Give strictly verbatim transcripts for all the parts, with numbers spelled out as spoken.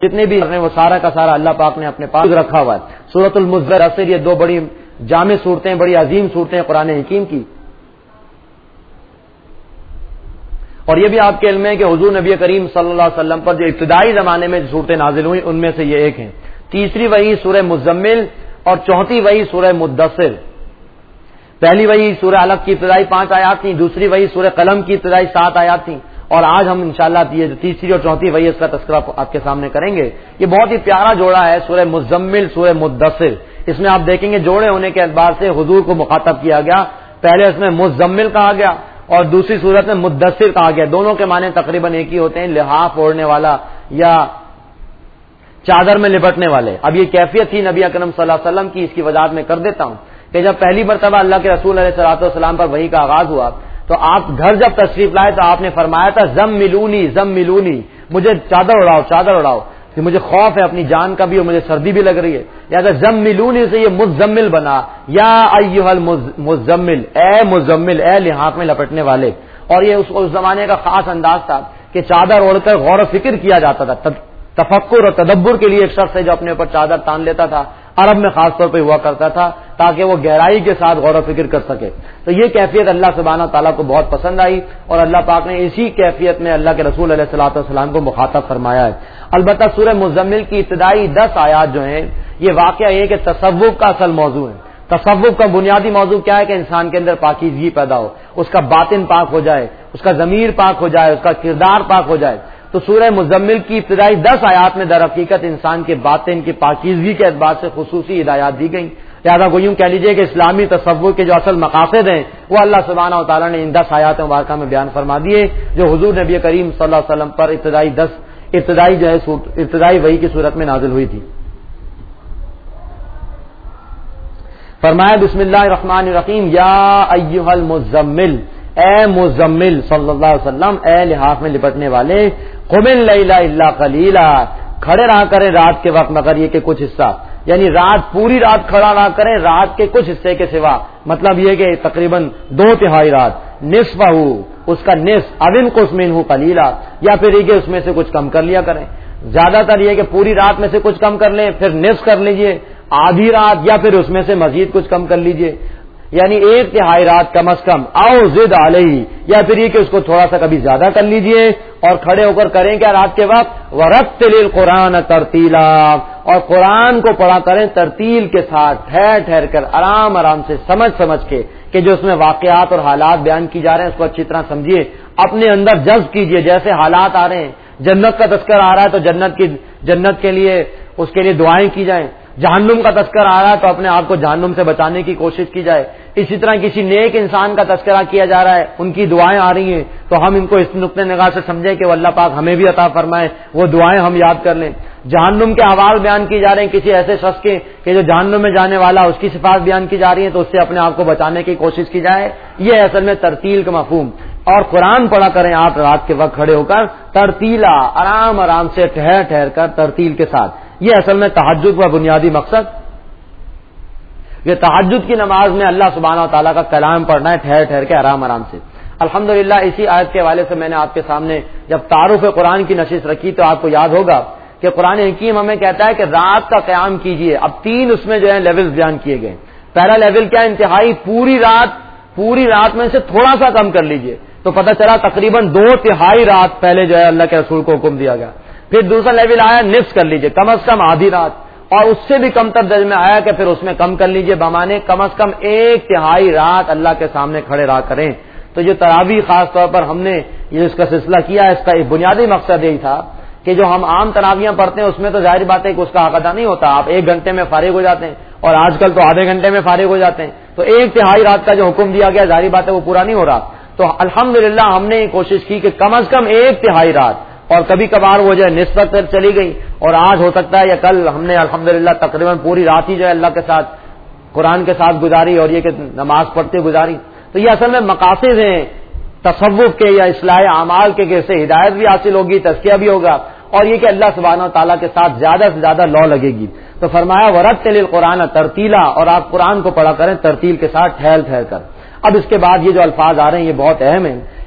جتنے بھی وہ سارا کا سارا اللہ پاک نے اپنے پاس رکھا ہوا ہے۔ سورۃ المزمل اثر، یہ دو بڑی جامع صورتیں، بڑی عظیم صورتیں قرآن حکیم کی، اور یہ بھی آپ کے علم ہے کہ حضور نبی کریم صلی اللہ علیہ وسلم پر جو ابتدائی زمانے میں صورتیں نازل ہوئی ان میں سے یہ ایک ہیں۔ تیسری وحی سورہ مزمل اور چوتھی وحی سورہ مدثر۔ پہلی وحی سورہ علق کی ابتدائی پانچ آیات تھیں، دوسری وحی سورہ قلم کی ابتدائی سات آیات تھیں، اور آج ہم انشاءاللہ یہ جو تیسری اور چوتھی وحی اس کا تذکرہ آپ کے سامنے کریں گے۔ یہ بہت ہی پیارا جوڑا ہے، سورہ مزمل سورہ مدثر۔ اس میں آپ دیکھیں گے جوڑے ہونے کے اعتبار سے حضور کو مخاطب کیا گیا، پہلے اس میں مزمل کہا گیا اور دوسری صورت میں مدثر کہا گیا۔ دونوں کے معنی تقریباً ایک ہی ہوتے ہیں، لحاف اوڑھنے والا یا چادر میں لپٹنے والے۔ اب یہ کیفیت تھی نبی اکرم صلی اللہ علیہ وسلم کی، اس کی وضاحت میں کر دیتا ہوں کہ جب پہلی مرتبہ اللہ کے رسول علیہ الصلوۃ والسلام پر وحی کا آغاز ہوا تو آپ گھر جب تشریف لائے تو آپ نے فرمایا تھا زملونی زملونی، مجھے چادر اڑاؤ چادر اڑاؤ، کہ مجھے خوف ہے اپنی جان کا بھی اور مجھے سردی بھی لگ رہی ہے، لہٰذا زملونی سے یہ مزمل بنا، یا ایھا المزمل، اے مزمل، اے لحاف میں لپٹنے والے۔ اور یہ اس, اس زمانے کا خاص انداز تھا کہ چادر اوڑھ کر غور و فکر کیا جاتا تھا، تفکر اور تدبر کے لیے ایک شخص ہے جو اپنے اوپر چادر تان لیتا تھا، عرب میں خاص طور پہ ہوا کرتا تھا تاکہ وہ گہرائی کے ساتھ غور و فکر کر سکے۔ تو یہ کیفیت اللہ سبحانہ تعالیٰ کو بہت پسند آئی اور اللہ پاک نے اسی کیفیت میں اللہ کے رسول علیہ الصلوۃ والسلام کو مخاطب فرمایا ہے۔ البتہ سورہ مزمل کی ابتدائی دس آیات جو ہیں یہ واقعہ یہ کہ تصوف کا اصل موضوع ہے۔ تصوف کا بنیادی موضوع کیا ہے کہ انسان کے اندر پاکیزگی پیدا ہو، اس کا باطن پاک ہو جائے، اس کا ضمیر پاک ہو جائے، اس کا کردار پاک ہو جائے۔ تو سورہ مزمل کی ابتدائی دس آیات میں در حقیقت انسان کے باطن کی پاکیزگی کے اعتبار سے خصوصی ہدایات دی گئیں۔ لہٰذا وہ یوں کہہ لیجیے کہ اسلامی تصوف کے جو اصل مقاصد ہیں وہ اللہ سبحانہ و تعالیٰ نے ان دس آیات مبارکہ میں بیان فرما دیے جو حضور نبی کریم صلی اللہ علیہ وسلم پر ابتدائی دس ابتدائی جو ہے ابتدائی وحی کی صورت میں نازل ہوئی تھی۔ فرمایا بسم اللہ الرحمن الرحیم، یا ایھا المزمل، اے مزمل صلی اللہ علیہ وسلم، اے لحاف میں لپٹنے والے، قم اللیل الا قلیلا، کھڑے رہا کریں رات کے وقت مگر یہ کہ کچھ حصہ، یعنی رات پوری رات کھڑا رہا کریں رات کے کچھ حصے کے سوا، مطلب یہ کہ تقریباً دو تہائی رات، نصفہ، اس کا نصف، او انقص منہ قلیلا، یا پھر یہ کہ اس میں سے کچھ کم کر لیا کریں۔ زیادہ تر یہ کہ پوری رات میں سے کچھ کم کر لیں، پھر نصف کر لیجئے، آدھی رات، یا پھر اس میں سے مزید کچھ کم کر لیجئے، یعنی ایک تہائی رات کم از کم، او زد علیہ، یا پھر یہ کہ اس کو تھوڑا سا کبھی زیادہ کر لیجئے، اور کھڑے ہو کر کریں کیا رات کے وقت، ورتل القرآن ترتیلا، اور قرآن کو پڑھا کریں ترتیل کے ساتھ، ٹھہر ٹھہر کر، آرام آرام سے، سمجھ سمجھ کے، کہ جو اس میں واقعات اور حالات بیان کی جا رہے ہیں اس کو اچھی طرح سمجھیے، اپنے اندر جذب کیجئے، جیسے حالات آ رہے ہیں، جنت کا تذکرہ آ رہا ہے تو جنت کی جنت کے لیے اس کے لیے دعائیں کی جائیں، جہنم کا تذکرہ آ رہا ہے تو اپنے آپ کو جہنم سے بچانے کی کوشش کی جائے، اسی طرح کسی نیک انسان کا تذکرہ کیا جا رہا ہے، ان کی دعائیں آ رہی ہیں تو ہم ان کو اس نقطۂ نگاہ سے سمجھیں کہ وہ اللہ پاک ہمیں بھی عطا فرمائے، وہ دعائیں ہم یاد کر لیں۔ جہنم کے احوال بیان کی جا رہے ہیں کسی ایسے شخص کے کہ جو جہنم میں جانے والا، اس کی صفات بیان کی جا رہی ہیں تو اس سے اپنے آپ کو بچانے کی کوشش کی جائے، یہ اصل میں ترتیل کا مفہوم۔ اور قرآن پڑھا کریں آپ رات کے وقت کھڑے ہو کر ترتیلا، آرام آرام سے، ٹھہر ٹھہر کر، ترتیل کے ساتھ، یہ اصل میں تہجد کا بنیادی مقصد۔ یہ تہجد کی نماز میں اللہ سبحانہ و تعالیٰ کا کلام پڑھنا ہے ٹھہر ٹھہر کے، آرام آرام سے۔ الحمدللہ اسی آیت کے حوالے سے میں نے آپ کے سامنے جب تعارف قرآن کی نشست رکھی تو آپ کو یاد ہوگا کہ قرآن حکیم ہمیں کہتا ہے کہ رات کا قیام کیجئے۔ اب تین اس میں جو ہے لیولز بیان کیے گئے۔ پہلا لیول کیا، انتہائی پوری رات، پوری رات میں سے تھوڑا سا کم کر لیجئے، تو پتہ چلا تقریباً دو تہائی رات پہلے جو ہے اللہ کے رسول کو حکم دیا گیا۔ پھر دوسرا لیول آیا نصف کر لیجئے، کم از کم آدھی رات، اور اس سے بھی کم تر درجے میں آیا کہ پھر اس میں کم کر لیجئے، بمانے کم از کم ایک تہائی رات اللہ کے سامنے کھڑے رہا کریں۔ تو جو تراویح خاص طور پر ہم نے یہ اس کا سلسلہ کیا، اس کا ایک بنیادی مقصد یہی تھا کہ جو ہم عام تراویحاں پڑھتے ہیں اس میں تو ظاہر بات ہے کہ اس کا حق ادا نہیں ہوتا، آپ ایک گھنٹے میں فارغ ہو جاتے ہیں، اور آج کل تو آدھے گھنٹے میں فارغ ہو جاتے ہیں، تو ایک تہائی رات کا جو حکم دیا گیا ظاہر بات ہے وہ پورا نہیں ہو رہا۔ تو الحمدللہ ہم نے یہ کوشش کی کہ کم از کم ایک تہائی رات، اور کبھی کبھار وہ جو ہے نصف تک چلی گئی، اور آج ہو سکتا ہے یا کل ہم نے الحمدللہ تقریباً پوری رات ہی جو ہے اللہ کے ساتھ قرآن کے ساتھ گزاری، اور یہ کہ نماز پڑھتے گزاری۔ تو یہ اصل میں مقاصد ہیں تصوف کے یا اصلاح اعمال کے، کہ اس سے ہدایت بھی حاصل ہوگی، تزکیہ بھی ہوگا، اور یہ کہ اللہ سبحانہ و تعالیٰ کے ساتھ زیادہ سے زیادہ لو لگے گی۔ تو فرمایا ورتل القرآن ترتیلا، اور آپ قرآن کو پڑھا کریں ترتیل کے ساتھ، ٹھہر ٹھہر کر۔ اب اس کے بعد یہ جو الفاظ آ رہے ہیں یہ بہت اہم ہیں۔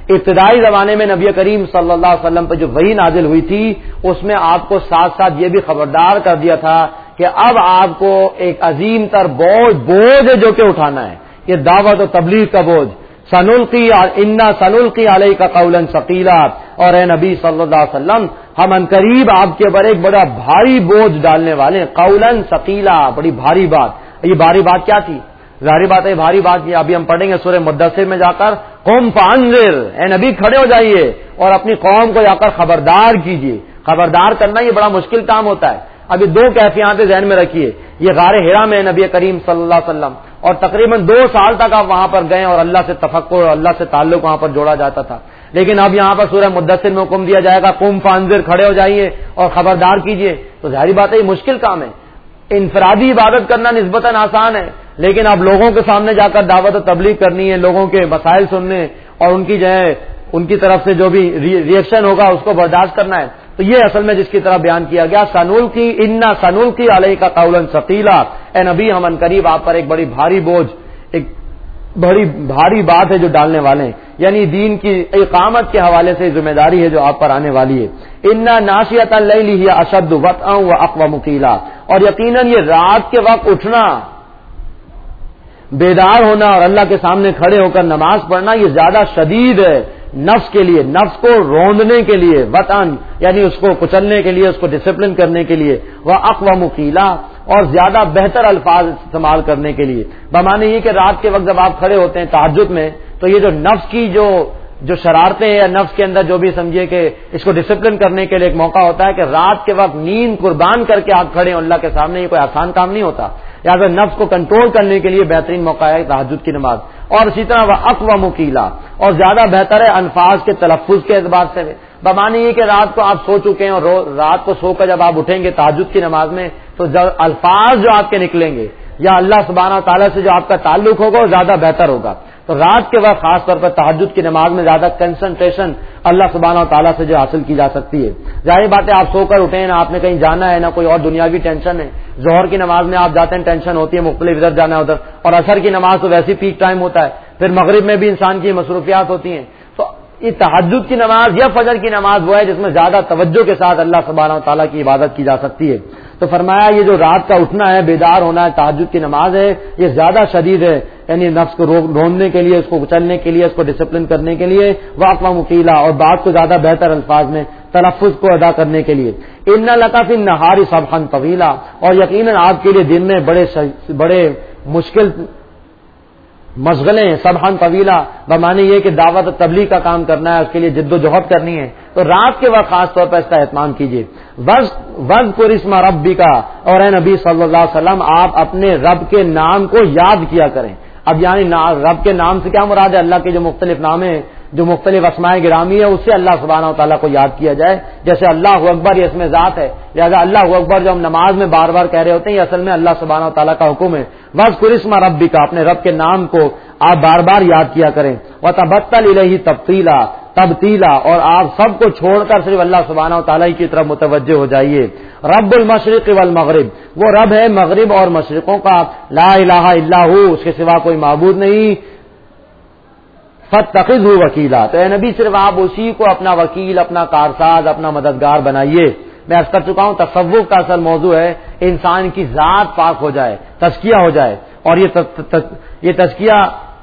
ابتدائی زمانے میں نبی کریم صلی اللہ علیہ وسلم پہ جو وحی نازل ہوئی تھی اس میں آپ کو ساتھ ساتھ یہ بھی خبردار کر دیا تھا کہ اب آپ کو ایک عظیم تر بوجھ بوجھ ہے جو کہ اٹھانا ہے، یہ دعوت و تبلیغ کا بوجھ. سنلقی انا سنلقی علیک قولا ثقیلا، اور اے نبی صلی اللہ علیہ وسلم ہم انقریب آپ کے اوپر ایک بڑا بھاری بوجھ ڈالنے والے ہیں. قولا ثقیلا، بڑی بھاری بات. یہ بھاری بات کیا تھی؟ ظاہری بات ہے بھاری بات یہ ابھی ہم پڑھیں گے سورہ مدثر میں جا کر، قم فانذر، اے نبی کھڑے ہو جائیے اور اپنی قوم کو جا کر خبردار کیجیے. خبردار کرنا یہ بڑا مشکل کام ہوتا ہے. ابھی دو کیفیات ذہن میں رکھیے. یہ غار حرا میں نبی کریم صلی اللہ علیہ وسلم، اور تقریباً دو سال تک آپ وہاں پر گئے اور اللہ سے تفکر اور اللہ سے تعلق وہاں پر جوڑا جاتا تھا. لیکن اب یہاں پر سورہ مدثر میں حکم دیا جائے گا قم فانذر، کھڑے ہو جائیے اور خبردار کیجیے. تو ظاہری بات ہے یہ مشکل کام ہے. انفرادی عبادت کرنا نسبتاً آسان ہے، لیکن اب لوگوں کے سامنے جا کر دعوت و تبلیغ کرنی ہے، لوگوں کے مسائل سننے اور ان کی جو ہے ان کی طرف سے جو بھی ری ایکشن ہوگا اس کو برداشت کرنا ہے. تو یہ اصل میں جس کی طرح بیان کیا گیا سنلقی انا سنلقی علیک قولا ثقیلا، اے نبی ہم ان قریب آپ پر ایک بڑی بھاری بوجھ، ایک بڑی بھاری بات ہے جو ڈالنے والے ہیں، یعنی دین کی اقامت کے حوالے سے ذمہ داری ہے جو آپ پر آنے والی ہے. انا ناشیۃ اللیل ہی اشد وطئا واقوم قیلا، اور یقیناً یہ رات کے وقت اٹھنا، بیدار ہونا اور اللہ کے سامنے کھڑے ہو کر نماز پڑھنا یہ زیادہ شدید ہے نفس کے لیے، نفس کو روندنے کے لیے، وطن یعنی اس کو کچلنے کے لیے، اس کو ڈسپلن کرنے کے لیے، وہ اقوام قیلا، اور زیادہ بہتر الفاظ استعمال کرنے کے لیے. بمانے یہ کہ رات کے وقت جب آپ کھڑے ہوتے ہیں تہجد میں تو یہ جو نفس کی جو جو شرارتیں ہیں یا نفس کے اندر جو بھی سمجھے کہ اس کو ڈسپلن کرنے کے لیے ایک موقع ہوتا ہے کہ رات کے وقت نیند قربان کر کے آپ کھڑے ہیں اللہ کے سامنے، یہ کوئی آسان کام نہیں ہوتا. لہٰذا نفس کو کنٹرول کرنے کے لیے بہترین موقع ہے تہجد کی نماز. اور اسی طرح وہ اقوام قیلا، اور زیادہ بہتر ہے الفاظ کے تلفظ کے اعتبار سے. بمانے یہ کہ رات کو آپ سو چکے ہیں اور رات کو سو کر جب آپ اٹھیں گے تہجد کی نماز میں تو الفاظ جو آپ کے نکلیں گے یا اللہ سبحانہ تعالیٰ سے جو آپ کا تعلق ہوگا وہ زیادہ بہتر ہوگا. تو رات کے وقت خاص طور پر تہجد کی نماز میں زیادہ کنسنٹریشن اللہ سبحانہ تعالیٰ سے جو حاصل کی جا سکتی ہے. ظاہر بات ہے آپ سو کر اٹھیں، نہ آپ نے کہیں جانا ہے، نہ کوئی اور دنیاوی ٹینشن ہے. ظہر کی نماز میں آپ جاتے ہیں ٹینشن ہوتی ہے مختلف، ادھر جانا ہے ادھر، اور عصر کی نماز تو ویسے پیک ٹائم ہوتا ہے. پھر مغرب میں بھی انسان کی مصروفیات ہوتی ہیں. تو یہ تہجد کی نماز یا فجر کی نماز وہ ہے جس میں زیادہ توجہ کے ساتھ اللہ سبحانہ تعالیٰ کی عبادت کی جا سکتی ہے. تو فرمایا یہ جو رات کا اٹھنا ہے، بیدار ہونا ہے، تہجد کی نماز ہے، یہ زیادہ شدید ہے، یعنی نفس کو روندنے کے لیے، اس کو کچلنے کے لیے، اس کو ڈسپلن کرنے کے لیے، واقوام قیلا، اور بات کو زیادہ بہتر الفاظ میں تلفظ کو ادا کرنے کے لیے. ان لک فی النہار سبحا طویلا، اور یقیناً آپ کے لیے دن میں بڑے بڑے مشکل مشغلے ہیں. سبحا طویلا بمانے یہ کہ دعوت و تبلیغ کا کام کرنا ہے، اس کے لیے جد و جہد کرنی ہے. تو رات کے وقت خاص طور پر اس کا اہتمام کیجیے. وذکر اسم ربک، اور اے نبی صلی اللہ علیہ وسلم آپ اپنے رب کے نام کو یاد کیا کریں. اب یعنی رب کے نام سے کیا مراد ہے؟ اللہ کے جو مختلف نام ہیں، جو مختلف اسماء گرامی ہے، اس سے اللہ سبحانہ و تعالیٰ کو یاد کیا جائے. جیسے اللہ اکبر یہ اس میں ذات ہے، لہٰذا اللہ اکبر جو ہم نماز میں بار بار کہہ رہے ہوتے ہیں یہ اصل میں اللہ سبحانہ و تعالیٰ کا حکم ہے. وذکر اسم ربک، اپنے رب کے نام کو آپ بار بار یاد کیا کریں. وتبتل الیہ تبتیلا، تبتیلا، اور آپ سب کو چھوڑ کر صرف اللہ سبحانہ و تعالیٰ کی طرف متوجہ ہو جائیے. رب المشرق والمغرب، وہ رب ہے مغرب اور مشرقوں کا. لا الہ الا ہو، اس کے سوا کوئی معبود نہیں. فاتخذہ وکیلا، تو اے نبی صرف آپ اسی کو اپنا وکیل، اپنا کارساز، اپنا مددگار بنائیے. میں عرض کر چکا ہوں تصوف کا اصل موضوع ہے انسان کی ذات پاک ہو جائے، تزکیہ ہو جائے. اور یہ یہ تزکیہ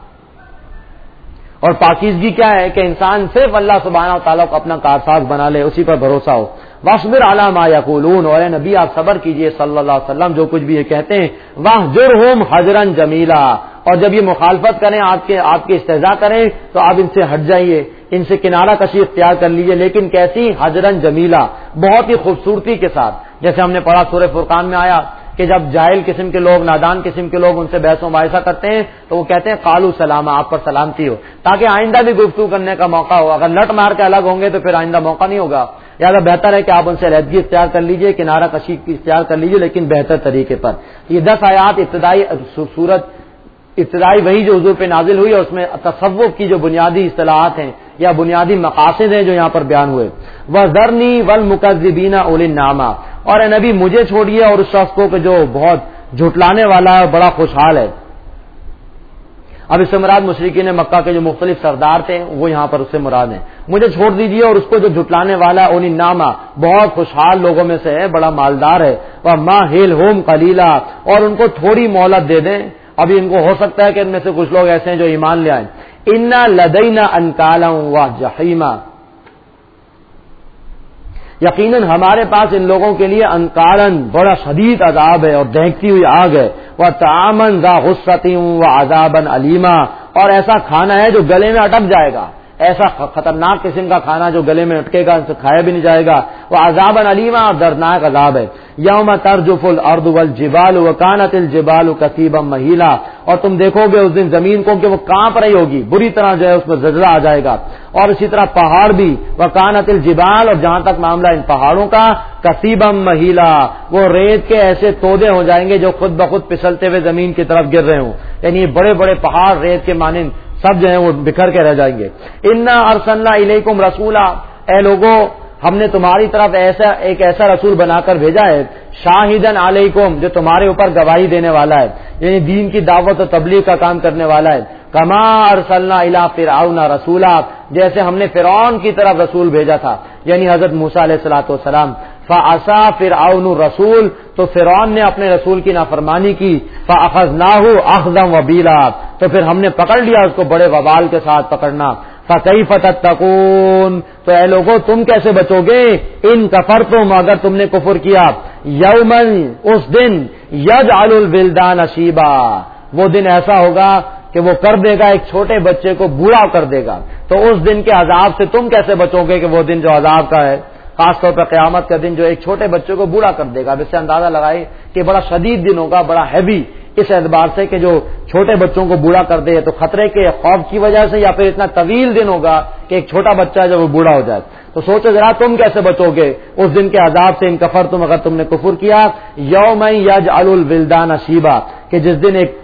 اور پاکیزگی کیا ہے کہ انسان صرف اللہ سبحانہ و تعالیٰ کو اپنا کارساز بنا لے، اسی پر بھروسہ ہو. واصبر علی ما یقولون، اور اے نبی آپ صبر کیجئے صلی اللہ علیہ وسلم جو کچھ بھی یہ کہتے ہیں. واہجرہم حجرا جمیلا، اور جب یہ مخالفت کریں، آپ کے آپ کے استہزاء کریں تو آپ ان سے ہٹ جائیے، ان سے کنارہ کشی اختیار کر لیجئے. لیکن کیسی؟ حجرا جمیلا، بہت ہی خوبصورتی کے ساتھ. جیسے ہم نے پڑھا سورہ فرقان میں آیا کہ جب جاہل قسم کے لوگ، نادان قسم کے لوگ ان سے بحث و مباحثہ کرتے ہیں تو وہ کہتے ہیں قالوا سلاما، آپ پر سلامتی ہو، تاکہ آئندہ بھی گفتگو کرنے کا موقع ہو. اگر لٹ مار کے الگ ہوں گے تو پھر آئندہ موقع نہیں ہوگا. لہٰذا بہتر ہے کہ آپ ان سے علیحدگی اختیار کر لیجئے، کنارہ کشی اختیار کر لیجئے، لیکن بہتر طریقے پر. یہ دس آیات ابتدائی سورت ابتدائی وہی جو حضور پہ نازل ہوئی، اور اس میں تصوف کی جو بنیادی اصطلاحات ہیں یا بنیادی مقاصد ہیں جو یہاں پر بیان ہوئے. وَذَرْنِي وَالْمُكَذِّبِينَ أُولِي النَّعْمَةِ، اور اے نبی مجھے چھوڑیے اور اس شخص کو کہ جو بہت جھٹلانے والا ہے اور بڑا خوشحال ہے. اب اس سے مراد مشرکین مکہ کے جو مختلف سردار تھے وہ یہاں پر اس سے مراد ہیں. مجھے چھوڑ دیجیے اور اس کو جو جھٹلانے والا اونی نامہ بہت خوشحال لوگوں میں سے ہے, بڑا مالدار ہے. وَمَهِّلْهُمْ قَلِيلًا, اور ان کو تھوڑی مہلت دے دیں. ابھی ان کو ہو سکتا ہے کہ ان میں سے کچھ لوگ ایسے ہیں جو ایمان لے آئیں. اِنَّا لَدَيْنَا أَنْكَالًا وَجَحِيمًا, یقیناً ہمارے پاس ان لوگوں کے لیے انکارن بڑا شدید عذاب ہے اور دہکتی ہوئی آگ ہے. وَطَعَامًا ذَا غُصَّةٍ وَعَذَابًا أَلِيمًا, اور ایسا کھانا ہے جو گلے میں اٹک جائے گا, ایسا خطرناک قسم کا کھانا جو گلے میں اٹکے گا, اسے کھایا بھی نہیں جائے گا. وَعَذَابًا أَلِيمًا, اور دردناک عذاب ہے. یوم ترجف الارض والجبال وکانت الجبال کثیبا مہیلا, اور تم دیکھو گے اس دن زمین کو کہ وہ کانپ رہی ہوگی, بری طرح جو ہے اس میں زلزلہ آ جائے گا. اور اسی طرح پہاڑ بھی, وکانت الجبال, اور جہاں تک معاملہ ان پہاڑوں کا, کثیبا مہیلا, وہ ریت کے ایسے تودے ہو جائیں گے جو خود بخود پھسلتے ہوئے زمین کی طرف گر رہے ہوں. یعنی بڑے بڑے پہاڑ ریت کے مانند سب جو ہیں وہ بکھر کے رہ جائیں گے. انا ارسلنا الیکم رسولا, اے لوگوں ہم نے تمہاری طرف ایسا ایک ایسا رسول بنا کر بھیجا ہے, شاہدن علیکم, جو تمہارے اوپر گواہی دینے والا ہے, یعنی دین کی دعوت و تبلیغ کا کام کرنے والا ہے. کما ارسلنا الی فرعون رسولا, جیسے ہم نے فرعون کی طرف رسول بھیجا تھا, یعنی حضرت موسیٰ علیہ الصلوۃ والسلام. فعصى فرعون الرسول, تو فرعون نے اپنے رسول کی نافرمانی کی. فاخذناه اخذا وبیلا, تو پھر ہم نے پکڑ لیا اس کو بڑے وبال کے ساتھ پکڑنا. فَكَيْفَ تَتَّقُونَ, تو اے لوگوں تم کیسے بچو گے, ان کفرتم, اگر تم نے کفر کیا. یومن, اس دن, یجعل الولدان شیبا, وہ دن ایسا ہوگا کہ وہ کر دے گا ایک چھوٹے بچے کو بوڑھا کر دے گا. تو اس دن کے عذاب سے تم کیسے بچو گے کہ وہ دن جو عذاب کا ہے, خاص طور پر قیامت کا دن جو ایک چھوٹے بچے کو بوڑھا کر دے گا. اب اس سے اندازہ لگائے کہ بڑا شدید دن ہوگا, بڑا ہیوی, اس اعتبار سے کہ جو چھوٹے بچوں کو بوڑھا کر دے تو خطرے کے خوف کی وجہ سے, یا پھر اتنا طویل دن ہوگا کہ ایک چھوٹا بچہ جب وہ بوڑھا ہو جائے. تو سوچو ذرا تم کیسے بچو گے اس دن کے عذاب سے, ان کفر تم, اگر تم نے کفر کیا. یوم یجعل الولدان شیبا, کہ جس دن ایک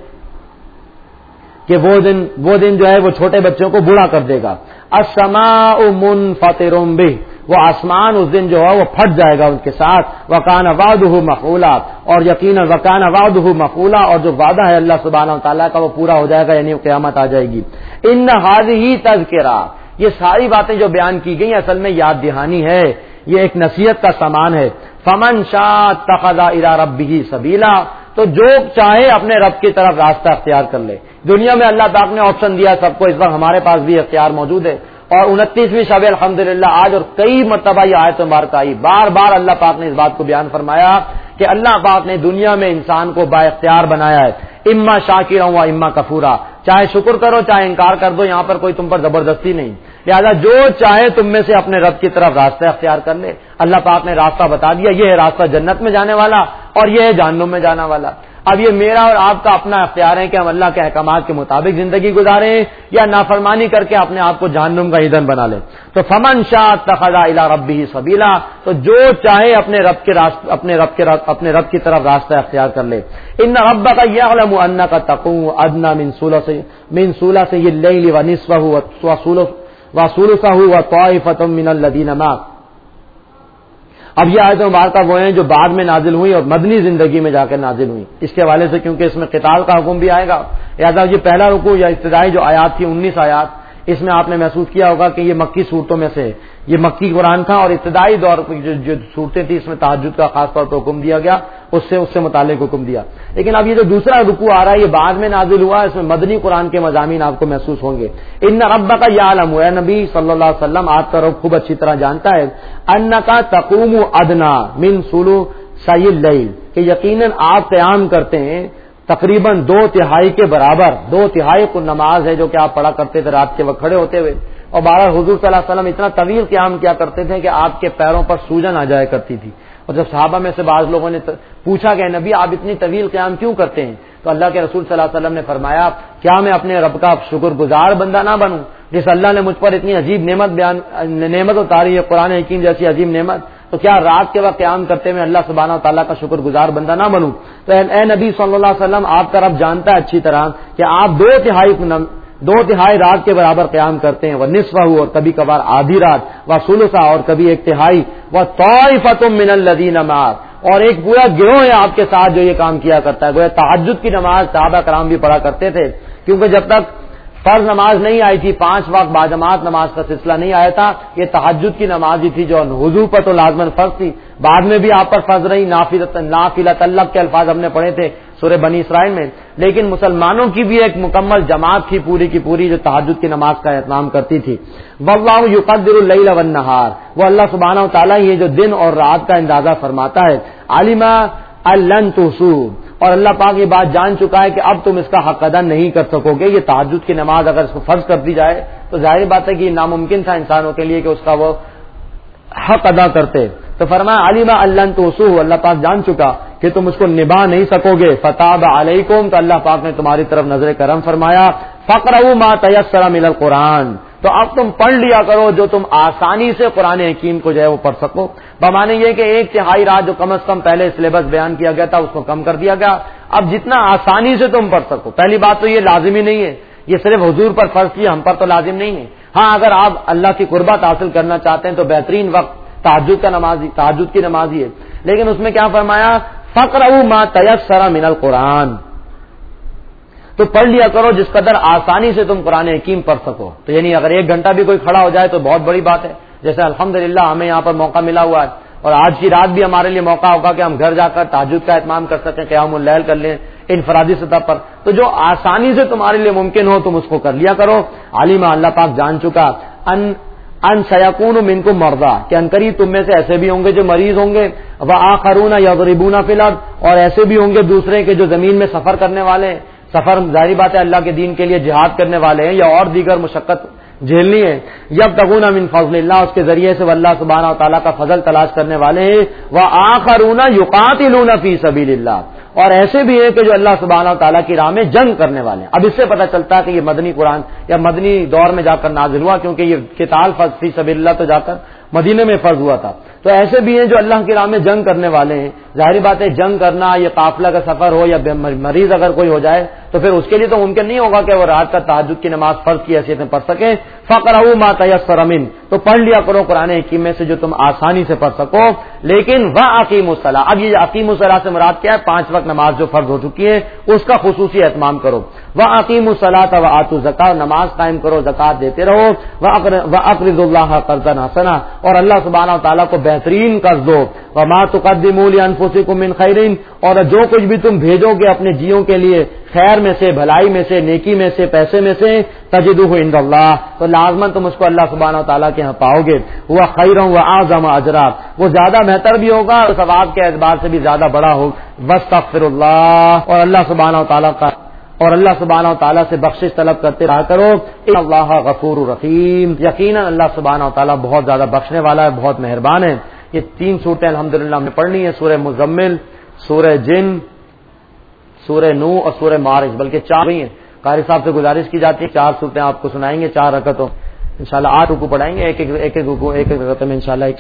کہ وہ دن وہ دن جو ہے وہ چھوٹے بچوں کو بوڑھا کر دے گا. السماء منفطر به, وہ آسمان اس دن جو ہے وہ پھٹ جائے گا ان کے ساتھ. وکان وعدہ مفعولا, اور یقینا وکان وعدہ مفعولا, اور جو وعدہ ہے اللہ سبحانہ و تعالیٰ کا وہ پورا ہو جائے گا, یعنی قیامت آ جائے گی. ان هذه تذکرہ, یہ ساری باتیں جو بیان کی گئی اصل میں یاد دہانی ہے, یہ ایک نصیحت کا سامان ہے. فمن شاء اتخذ الی ربہ سبیلا, تو جو چاہے اپنے رب کی طرف راستہ اختیار کر لے. دنیا میں اللہ پاک نے آپشن دیا سب کو, اس وقت ہمارے پاس بھی اختیار موجود ہے. اور انتیسویں شب الحمدللہ آج, اور کئی مرتبہ یہ آیت مبارکہ آئی, بار بار اللہ پاک نے اس بات کو بیان فرمایا کہ اللہ پاک نے دنیا میں انسان کو با اختیار بنایا ہے, اما شاکرا و اما کفورا, چاہے شکر کرو چاہے انکار کر دو, یہاں پر کوئی تم پر زبردستی نہیں. لہذا جو چاہے تم میں سے اپنے رب کی طرف راستہ اختیار کر لے. اللہ پاک نے راستہ بتا دیا, یہ ہے راستہ جنت میں جانے والا اور یہ ہے جہنم میں جانے والا. اب یہ میرا اور آپ کا اپنا اختیار ہے کہ ہم اللہ کے احکامات کے مطابق زندگی گزاریں یا نافرمانی کر کے اپنے آپ کو جہنم کا ایندھن بنا لیں. تو فمن شاء اتخذ الی ربہ سبیلا, تو جو چاہے اپنے رب کے راست اپنے رب کے اپنے رب کی طرف راستہ اختیار کر لے. ان ربک یعلم انک تقوم ادنی من ثلث من ثلث الليل ونصفه وثلثه وطائفة من الذین معك. اب یہ آیت مبارکہ وہ ہیں جو بعد میں نازل ہوئی اور مدنی زندگی میں جا کر نازل ہوئی اس کے حوالے سے, کیونکہ اس میں قتال کا حکم بھی آئے گا. لہٰذا یہ پہلا رکوع یا ابتدائی جو آیات تھی انیس آیات, اس میں آپ نے محسوس کیا ہوگا کہ یہ مکی صورتوں میں سے, یہ مکی قرآن تھا, اور ابتدائی دور کی جو, جو صورتیں تھیں اس میں تہجد کا خاص طور پر حکم دیا گیا, اس سے اس سے متعلق حکم دیا. لیکن اب یہ جو دوسرا رکوع آ رہا ہے یہ بعد میں نازل ہوا, اس میں مدنی قرآن کے مضامین آپ کو محسوس ہوں گے. ان ربک یعلم, اے نبی صلی اللہ علیہ وسلم آپ کا رب خوب اچھی طرح جانتا ہے, انک تقوم ادنی من ثلثی اللیل, کہ یقیناً آپ قیام کرتے ہیں تقریباً دو تہائی کے برابر, دو تہائی کو نماز ہے جو کہ آپ پڑھا کرتے تھے رات کے وقت کھڑے ہوتے ہوئے. اور بہرحال حضور صلی اللہ علیہ وسلم اتنا طویل قیام کیا کرتے تھے کہ آپ کے پیروں پر سوجن آ جایا کرتی تھی. اور جب صحابہ میں سے بعض لوگوں نے پوچھا کہ نبی آپ اتنی طویل قیام کیوں کرتے ہیں, تو اللہ کے رسول صلی اللہ علیہ وسلم نے فرمایا, کیا میں اپنے رب کا شکر گزار بندہ نہ بنوں, جس اللہ نے مجھ پر اتنی عجیب نعمت بیان نعمت اتاری ہے, قرآن حکیم جیسی عظیم نعمت, تو کیا رات کے وقت قیام کرتے میں اللہ سبحانہ و تعالیٰ کا شکر گزار بندہ نہ بنوں. تو اے نبی صلی اللہ علیہ وسلم آپ کا رب جانتا ہے اچھی طرح کہ آپ دو تہائی دو تہائی رات کے برابر قیام کرتے ہیں, وہ نصفہ اور کبھی کبھار آدھی رات, وہ ثلثہ اور کبھی ایک تہائی, وہ طائفۃ من الذین معک, اور ایک پورا گروہ ہے آپ کے ساتھ جو یہ کام کیا کرتا ہے. گویا تہجد کی نماز صحابہ کرام بھی پڑھا کرتے تھے, کیونکہ جب تک فرض نماز نہیں آئی تھی، پانچ وقت باجماعت نماز کا سلسلہ نہیں آیا تھا، یہ تہجد کی نماز ہی تھی جو حضور پر تو لازماً فرض تھی، بعد میں بھی آپ پر فرض رہی، نافلۃ اللہ کے الفاظ ہم نے پڑھے تھے سورہ بنی اسرائیل میں، لیکن مسلمانوں کی بھی ایک مکمل جماعت تھی پوری کی پوری جو تہجد کی نماز کا اہتمام کرتی تھی۔ واللہ یقدر اللیل والنہار، وہ اللہ سبحانہ و تعالیٰ یہ جو دن اور رات کا اندازہ فرماتا ہے، علما لن تحصوہ، اور اللہ پاک یہ بات جان چکا ہے کہ اب تم اس کا حق ادا نہیں کر سکو گے۔ یہ تہجد کی نماز اگر اس کو فرض کر دی جائے تو ظاہر بات ہے کہ یہ ناممکن تھا انسانوں کے لیے کہ اس کا وہ حق ادا کرتے، تو فرمایا علم لن تحصوہ، اللہ پاک جان چکا کہ تم اس کو نبھا نہیں سکو گے، فتاب علیکم، تو اللہ پاک نے تمہاری طرف نظر کرم فرمایا، فقرؤوا ما تیسر من القرآن، تو اب تم پڑھ لیا کرو جو تم آسانی سے قرآن حکیم کو جو ہے وہ پڑھ سکو، بمانے یہ کہ ایک تہائی رات جو کم از کم پہلے سلیبس بیان کیا گیا تھا اس کو کم کر دیا گیا، اب جتنا آسانی سے تم پڑھ سکو۔ پہلی بات تو یہ لازمی نہیں ہے، یہ صرف حضور پر فرض کیا، ہم پر تو لازم نہیں ہے۔ ہاں اگر آپ اللہ کی قربت حاصل کرنا چاہتے ہیں تو بہترین وقت تہجد کا نمازی تہجد کی نمازی ہے، لیکن اس میں کیا فرمایا، فقرؤوا ما تیسر من القرآن، تو پڑھ لیا کرو جس قدر آسانی سے تم قرآن حکیم پڑھ سکو۔ تو یعنی اگر ایک گھنٹہ بھی کوئی کھڑا ہو جائے تو بہت بڑی بات ہے، جیسے الحمدللہ ہمیں یہاں پر موقع ملا ہوا ہے، اور آج کی رات بھی ہمارے لیے موقع ہوگا کہ ہم گھر جا کر تہجد کا اہتمام کر سکیں، قیام اللیل کر لیں انفرادی سطح پر، تو جو آسانی سے تمہارے لیے ممکن ہو تم اس کو کر لیا کرو۔ علیم، اللہ پاک جان چکا، ان ان سیکون منکم مرضی، کہ انقریب تم میں سے ایسے بھی ہوں گے جو مریض ہوں گے، وآخرون یضربون فی الارض، اور ایسے بھی ہوں گے دوسرے کے جو زمین میں سفر کرنے والے ہیں، سفر ظاہری بات ہے اللہ کے دین کے لیے جہاد کرنے والے ہیں یا اور دیگر مشقت جھیلنی ہے، یبتغون من فضل اللہ، اس کے ذریعے سے اللہ سبحانہ و تعالیٰ کا فضل تلاش کرنے والے ہیں، وآخرون یقاتلون فی سبیل اللہ، اور ایسے بھی ہیں کہ جو اللہ سبحانہ و تعالیٰ کی راہ میں جنگ کرنے والے ہیں۔ اب اس سے پتہ چلتا ہے کہ یہ مدنی قرآن یا مدنی دور میں جا کر نازل ہوا، کیونکہ یہ قتال فی سبیل اللہ تو جا کر مدینے میں فرض ہوا تھا، تو ایسے بھی ہیں جو اللہ کی راہ میں جنگ کرنے والے ہیں۔ ظاہری بات ہے جنگ کرنا، یہ قافلہ کا سفر ہو یا مریض اگر کوئی ہو جائے تو پھر اس کے لیے تو ممکن نہیں ہوگا کہ وہ رات کا تہجد کی نماز فرض کی حیثیت میں پڑھ سکیں۔ فقرؤوا ما تیسر من، تو پڑھ لیا کرو قرآن حکیم میں سے جو تم آسانی سے پڑھ سکو، لیکن واقیموا الصلاۃ، اب یہ اقیموا الصلاۃ سے مراد کیا ہے، پانچ وقت نماز جو فرض ہو چکی ہے اس کا خصوصی اہتمام کرو۔ واقیموا الصلاۃ وآتوا الزکاۃ، نماز قائم کرو، زکات دیتے رہو، واقرضوا اللہ قرضا حسنا، اور اللہ سبحانہ و تعالیٰ کو بہترین قرض دو، وما تقدموا لانفسکم من خیر، اور جو کچھ بھی تم بھیجو گے اپنے جیوں کے لیے خیر میں سے، بھلائی میں سے، نیکی میں سے، پیسے میں سے، تجدوہ عند اللہ، تو لازماً تم اس کو اللہ سبحانہ و تعالیٰ کے ہاں پاؤ گے، وہ خیر و اعظم اجرا، وہ زیادہ بہتر بھی ہوگا اور ثواب کے اعتبار سے بھی زیادہ بڑا ہوگا۔ واستغفر اللہ، اور اللہ سبحانہ و تعالیٰ کا اور اللہ سبحانہ و تعالیٰ سے بخشش طلب کرتے رہا کرو، ان اللہ غفور رحیم، یقیناً اللہ سبحانہ و تعالیٰ بہت زیادہ بخشنے والا ہے، بہت مہربان ہے۔ یہ تین صورتیں الحمدللہ ہم نے پڑھنی ہے، سورہ مزمل، سورہ جن، سورہ نو اور سورہ معارج، بلکہ چار ہی ہیں۔ قاری صاحب سے گزارش کی جاتی ہے چار صورتیں آپ کو سنائیں گے چار رکعتوں، انشاءاللہ آٹھ رکوع پڑھائیں گے، ایک ایک ایک ایک رکوع ایک ایک رکعت میں انشاءاللہ۔